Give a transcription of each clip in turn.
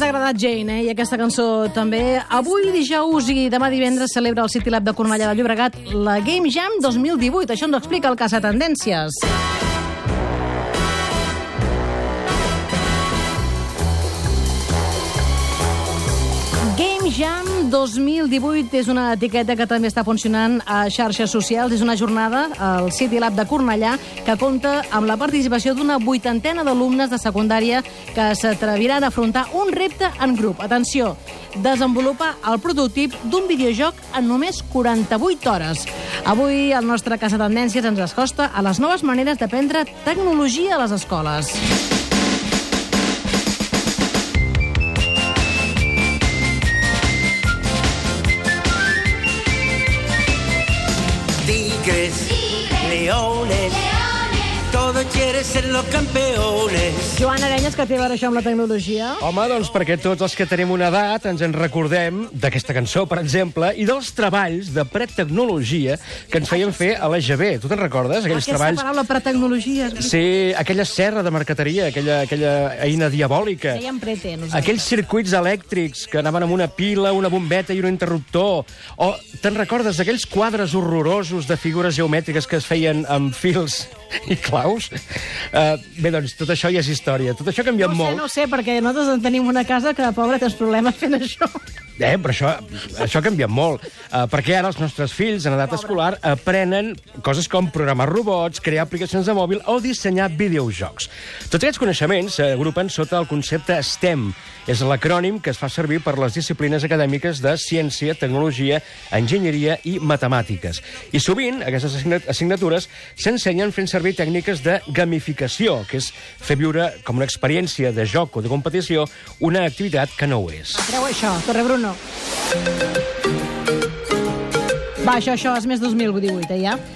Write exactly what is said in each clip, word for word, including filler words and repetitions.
ha agradat Jane, eh? I aquesta cançó també. Avui dijous i demà divendres celebra el City Lab de Cornellà de Llobregat la Game Jam dos mil divuit. Això ens ho explica el Casa Tendències. Game Jam dos mil divuit és una etiqueta que també està funcionant a xarxes socials. És una jornada al City Lab de Cornellà que compta amb la participació d'una vuitantena d'alumnes de secundària que s'atreviran a afrontar un repte en grup. Atenció, desenvolupar el prototip d'un videojoc en només quaranta-vuit hores. Avui el nostre Casa Tendències ens acosta a les noves maneres d'aprendre tecnologia a les escoles. Tigres, leones, todo quiere ser los campeones. Joan Arenyes, que té a veure això amb la tecnologia? Home, doncs perquè tots els que tenim una edat ens en recordem d'aquesta cançó, per exemple, i dels treballs de pretecnologia que ens feien fer a l'E G B. Tu te'n recordes? Aquells Aquesta treballs... paraula pretecnologia. Sí, aquella serra de marqueteria, aquella, aquella eina diabòlica. Dèiem prete, nosaltres. Aquells circuits elèctrics que anaven amb una pila, una bombeta i un interruptor. O te'n recordes d'aquells quadres horrorosos de figures geomètriques que es feien amb fils i claus? Uh, bé, doncs, tot això ja és història. Tot això ha canviat No ho sé, molt. no ho sé, perquè nosaltres en tenim una casa que, pobra, tens problemes fent això. Eh, però això, això ha canviat molt, uh, perquè ara els nostres fills en edat escolar aprenen coses com programar robots, crear aplicacions de mòbil o dissenyar videojocs. Tots aquests coneixements s'agrupen sota el concepte STEM. És l'acrònim que es fa servir per les disciplines acadèmiques de ciència, tecnologia, enginyeria i matemàtiques. I sovint aquestes assignatures s'ensenyen fent servir tècniques de gamificació, que és fer viure com una experiència de joc o de competició una activitat que no ho és. Treu això, Torrebruno. Va, això, això, és més dos mil divuit, eh, ja?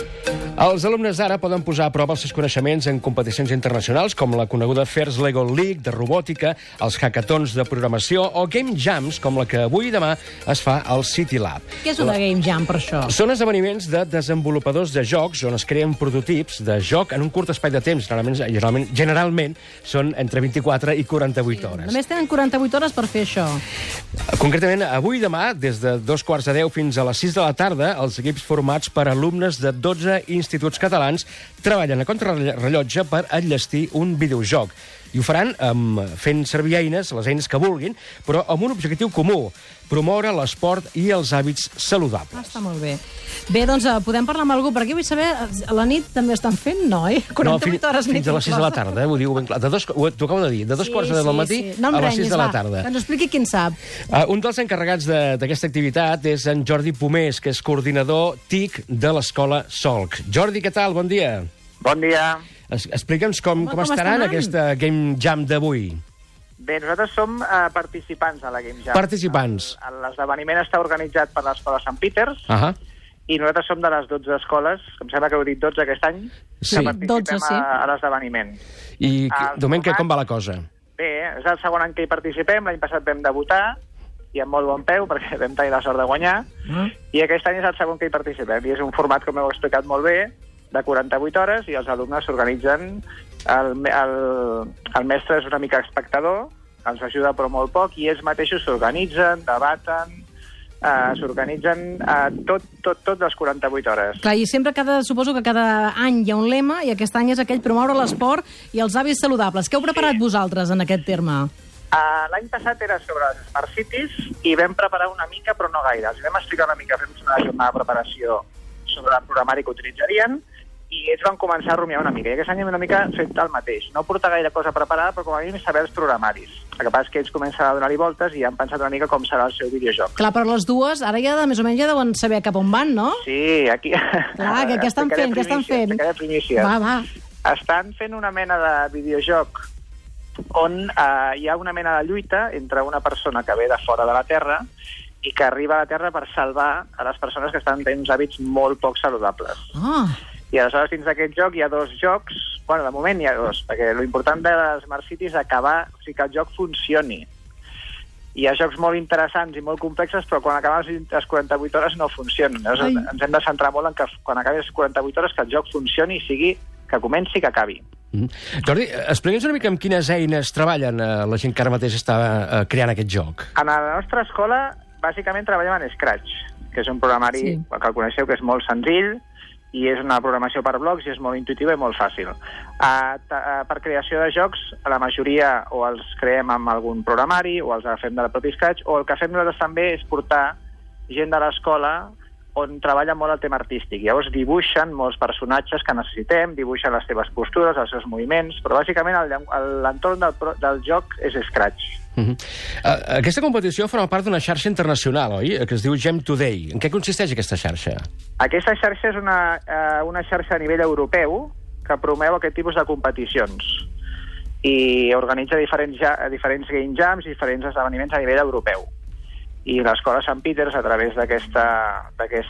Els alumnes d'ara poden posar a prova els seus coneixements en competicions internacionals, com la coneguda First Lego League de robòtica, els hackathons de programació o game jams, com la que avui i demà es fa al City Lab. Què és una game jam, per això? Són esdeveniments de desenvolupadors de jocs on es creen prototips de joc en un curt espai de temps. Generalment, generalment, generalment són entre vint-i-quatre i quaranta-vuit hores. Només tenen quaranta-vuit hores per fer això. Concretament, avui i demà, des de dos quarts de deu fins a les sis de la tarda, els equips formats per alumnes de dotze instituts catalans treballen a contrarrellotge per enllestir un videojoc. I ho faran um, fent servir eines, les eines que vulguin, però amb un objectiu comú: promoure l'esport i els hàbits saludables. Ah, està molt bé. Bé, doncs podem parlar amb algú, perquè vull saber, a la nit també estan fent, no, eh? quaranta-vuit no, hores nit. Fins a les sis de la tarda, eh? Ho diu ben clar. De dos, ho, t'ho acabo de dir, de dos sí, quarts de deu del matí sí. No a les renyis, sis de la va, tarda. Que ens expliqui qui en sap. Uh, un dels encarregats d'aquesta activitat és en Jordi Pomés, que és coordinador T I C de l'escola Solc. Jordi, què tal? Bon dia. Bon dia. Es, explica'ns com, Home, com, com estaran estaran? aquesta Game Jam d'avui. Bé, nosaltres som uh, participants a la Game Jam. Participants. L'esdeveniment està organitzat per l'Escola Sant Peters, Uh -huh. i nosaltres som de les dotze escoles, em sembla que heu dit dotze aquest any, Sí. que participem dotze, sí. a, a l'esdeveniment. I El de moment, què, format- com va la cosa? Bé, és el segon any que hi participem, l'any passat vam debutar, i amb molt bon peu, perquè vam tenir la sort de guanyar, Mm. i aquest any és el segon que hi participem, i és un format, com heu explicat molt bé, de quaranta-vuit hores, i els alumnes s'organitzen. El, el, el mestre és una mica espectador, ens ajuda però molt poc, i ells mateixos s'organitzen, debaten, eh, s'organitzen eh, tot, tot, tot les quaranta-vuit hores. Clar, i sempre, cada, suposo que cada any hi ha un lema, i aquest any és aquell promoure l'esport i els hàbits saludables. Què heu preparat sí. vosaltres en aquest terme? Uh, L'any passat era sobre les Smart Cities i vam preparar una mica, però no gaire. Els vam explicar una mica, fem una jornada de preparació sobre el programari que utilitzarien, i ells van començar a rumiar una mica. I aquest any hem una mica fet el mateix. No portar gaire cosa preparada, però com a mínim saber els programaris. El que passa és que ells comencen a donar-hi voltes i han pensat una mica com serà el seu videojoc. Clar, però les dues, ara ja de, més o menys ja deuen saber cap on van, no? Sí, aquí... Clar, que què estan Explicaré fent, què estan primícies, fent? explicaré primícies. Va, va. Estan fent una mena de videojoc on eh, hi ha una mena de lluita entre una persona que ve de fora de la Terra i que arriba a la Terra per salvar a les persones que estan tenint uns hàbits molt poc saludables. Ah, I aleshores, dins d'aquest joc, hi ha dos jocs... Bueno, de moment hi ha dos, perquè l'important de les Smart Cities és acabar... O sigui, que el joc funcioni. Hi ha jocs molt interessants i molt complexes, però quan acaben les quaranta-vuit hores no funcionen. Llavors, Ai. ens hem de centrar molt en que quan acabin les quaranta-vuit hores que el joc funcioni i sigui que comenci i que acabi. Mm. Jordi, explica'ns una mica amb quines eines treballen eh, la gent que ara mateix està eh, creant aquest joc. A la nostra escola, bàsicament, treballem en Scratch, que és un programari sí. que el coneixeu, que és molt senzill, i és una programació per blocs i és molt intuïtiva i molt fàcil. Uh, uh, per creació de jocs, la majoria o els creem amb algun programari o els agafem de la pròpia Scratch, o el que fem nosaltres també és portar gent de l'escola on treballa molt el tema artístic. Llavors dibuixen molts personatges que necessitem, dibuixen les seves postures, els seus moviments, però bàsicament l'entorn del, del joc és Scratch. Uh-huh. uh, aquesta competició forma part d'una xarxa internacional, oi? Que es diu Gem Today. En què consisteix aquesta xarxa? Aquesta xarxa és una, uh, una xarxa a nivell europeu que promeu aquest tipus de competicions i organitza diferents, ja, diferents game jams i diferents esdeveniments a nivell europeu. I l'escola Sant Peters, a través d'aquestes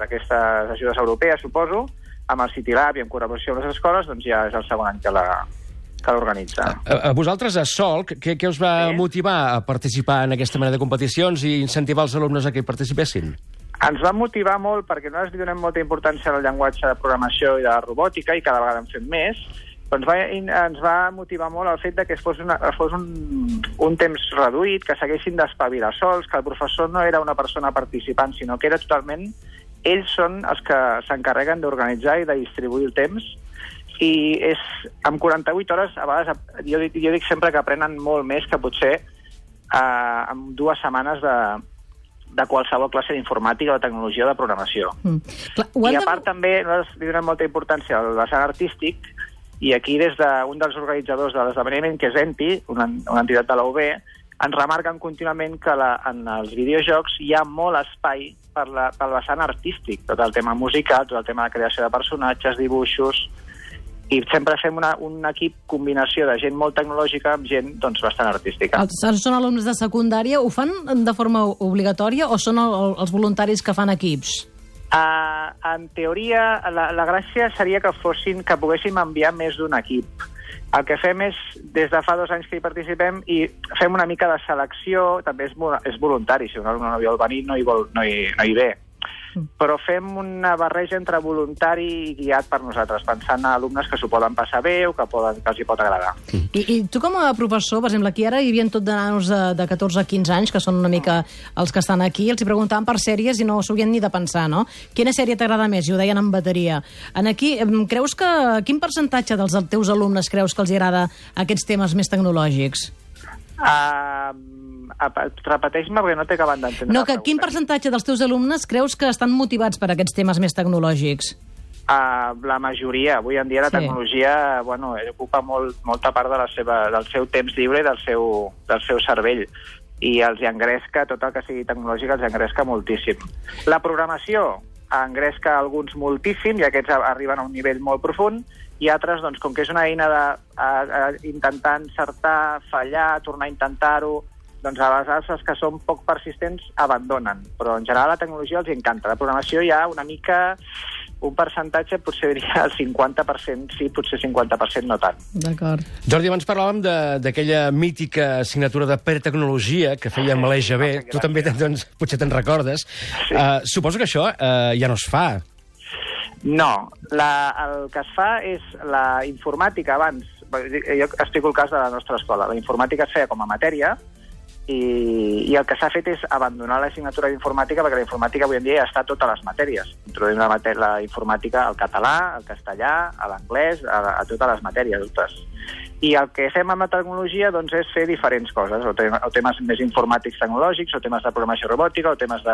ajudes europees, suposo, amb el City Lab i en col·laboració amb les escoles, doncs ja és el segon any que l'organitza. A, a vosaltres, a Solc, què, què us va sí. motivar a participar en aquesta mena de competicions i incentivar els alumnes a que hi participessin? Ens va motivar molt perquè nosaltres li donem molta importància al llenguatge de programació i de la robòtica, i cada vegada en fem més. Doncs va, ens va motivar molt el fet de que fos, una, fos un, un temps reduït, que s'haguessin d'espavilar sols, que el professor no era una persona participant, sinó que era totalment... Ells són els que s'encarreguen d'organitzar i de distribuir el temps, i és, amb quaranta-vuit hores, a vegades, jo, jo dic sempre que aprenen molt més que potser eh, amb dues setmanes de, de qualsevol classe d'informàtica o de tecnologia o de programació. Mm. Clar, I a part de... també nosaltres li donem molta importància al vessant artístic. I aquí, des d'un dels organitzadors de l'esdeveniment, que és Enti, una, una entitat de la U B, ens remarquen contínuament que la, en els videojocs hi ha molt espai per la, pel vessant artístic, tot el tema musical, tot el tema de creació de personatges, dibuixos, i sempre fem una, un equip combinació de gent molt tecnològica amb gent doncs, bastant artística. Els, són alumnes de secundària, ho fan de forma obligatòria o són el, els voluntaris que fan equips? Uh, en teoria, la, la gràcia seria que fossin, que poguéssim enviar més d'un equip. El que fem és, des de fa dos anys que hi participem, i fem una mica de selecció, també és, és voluntari, si un alumne no vol venir no hi, vol, no hi, no hi ve. Però fem una barreja entre voluntari i guiat per nosaltres, pensant en alumnes que s'ho poden passar bé o que, poden, que els hi pot agradar. I, I tu com a professor, per exemple, aquí ara hi havia tot de nanos de, de catorze a quinze anys, que són una mica els que estan aquí, els hi preguntaven per sèries i no s'ho havien ni de pensar, no? Quina sèrie t'agrada més? I ho deien en bateria. En aquí, creus que, quin percentatge dels teus alumnes creus que els agrada aquests temes més tecnològics? Uh, repeteix-me perquè no t'he acabat d'entendre. No, que quin percentatge dels teus alumnes creus que estan motivats per aquests temes més tecnològics? Uh, la majoria. Avui en dia la sí. tecnologia bueno, ocupa molt, molta part de la seva, del seu temps lliure i del seu, del seu cervell. I els engresca, tot el que sigui tecnològic els engresca moltíssim. La programació engresca alguns moltíssim i aquests arriben a un nivell molt profund, i altres, doncs, com que és una eina de a, a, intentar encertar, fallar, tornar a intentar-ho, doncs a vegades els que són poc persistents abandonen. Però en general la tecnologia els encanta. La programació hi ha una mica, un percentatge, potser diria el cinquanta per cent, sí, potser cinquanta per cent no tant. D'acord. Jordi, abans parlàvem d'aquella mítica assignatura de pretecnologia que feia Malé Jové. Sí, tu també, doncs, potser te'n recordes. Sí. Uh, suposo que això uh, ja no es fa. No, la, el que es fa és la informàtica abans, jo explico el cas de la nostra escola, la informàtica es feia com a matèria i, i el que s'ha fet és abandonar l'assignatura d'informàtica perquè la informàtica avui en dia ja està a totes les matèries. Introduïm la, la informàtica al català, al castellà, a l'anglès, a, a totes les matèries, totes. I el que fem amb la tecnologia doncs, és fer diferents coses, o, tem o temes més informàtics tecnològics, o temes de programació robòtica, o temes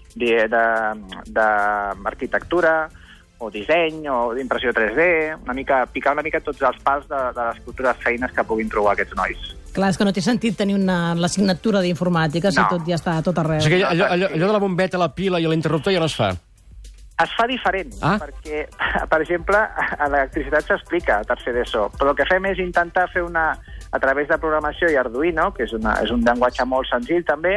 d'arquitectura, o disseny, o d'impressió tres D, una mica, picar una mica tots els pals de, de les futures feines que puguin trobar aquests nois. Clar, és que no té sentit tenir l'assignatura d'informàtica si no. tot ja està a tot arreu. O sigui, allò, allò, allò de la bombeta, la pila i l'interruptor ja no es fa? Es fa diferent, ah? perquè, per exemple, a l'electricitat s'explica a tercer d'ESO, però el que fem és intentar fer una, a través de programació i Arduino, que és, una, és un llenguatge molt senzill també,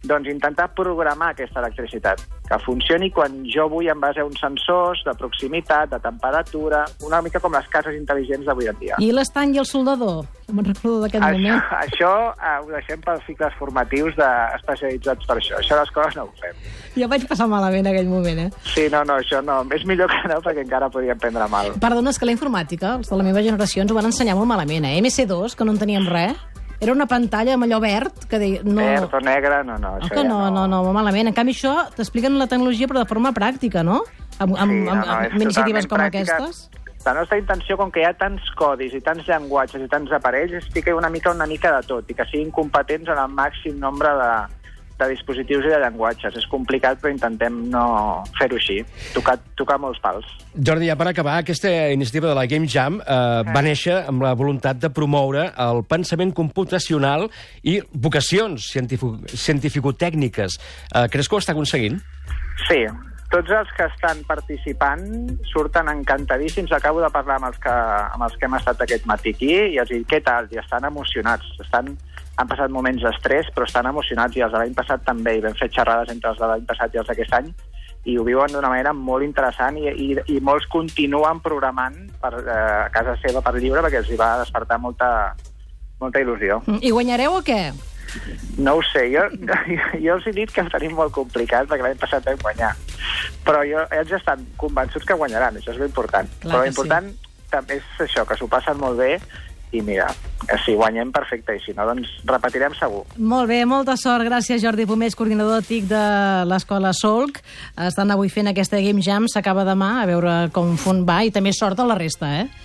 doncs intentar programar aquesta electricitat, que funcioni quan jo vull en base a uns sensors de proximitat, de temperatura, una mica com les cases intel·ligents d'avui en dia. I l'estany i el soldador? Me'n recordo d'aquest Això, moment. això eh, ho deixem pels cicles formatius de, especialitzats per això. Això les coses no ho fem. Jo vaig passar malament aquell moment, eh? Sí, no, no, això no. És millor que no, perquè encara podríem prendre mal. Perdona, és que la informàtica, els de la meva generació, ens ho van ensenyar molt malament, eh? eme ce dos, que no en teníem res. Era una pantalla amb allò verd, que deia... No... Verd o negre, no, no. Oh, que no, no, no, molt malament. En canvi, això t'expliquen la tecnologia, però de forma pràctica, no? Amb, amb, Sí, no, amb, no, amb és iniciatives com totalment pràctica. aquestes? La nostra intenció, com que hi ha tants codis i tants llenguatges i tants aparells, és ficar una mica una mica de tot i que siguin competents en el màxim nombre de, de dispositius i de llenguatges. És complicat, però intentem no fer-ho així, tocar, tocar molts pals. Jordi, ja per acabar, aquesta iniciativa de la Game Jam eh, va néixer amb la voluntat de promoure el pensament computacional i vocacions científico-tècniques. Eh, creus que ho està aconseguint? Sí, tots els que estan participant surten encantadíssims. Acabo de parlar amb els que, amb els que hem estat aquest matí aquí i els dic, què tal? I estan emocionats. Estan, han passat moments d'estrès, però estan emocionats, i els de l'any passat també. I vam fer xerrades entre els de l'any passat i els d'aquest any, i ho viuen d'una manera molt interessant, i, i, i molts continuen programant per, eh, a casa seva per lliure, perquè els hi va despertar molta, molta il·lusió. I guanyareu o què? No ho sé, jo, jo els he dit que ho tenim molt complicat, perquè l'any passat vam guanyar. Però jo, ells estan convençuts que guanyaran, això és ben important. Clar Però que l'important també és això, que s'ho passen molt bé, i mira, si guanyem, perfecte, i si no, doncs repetirem segur. Molt bé, molta sort. Gràcies, Jordi Pomés, coordinador TIC de l'Escola Solc. Estan avui fent aquesta Game Jam, s'acaba demà, a veure com fon va, i també sort a la resta, eh?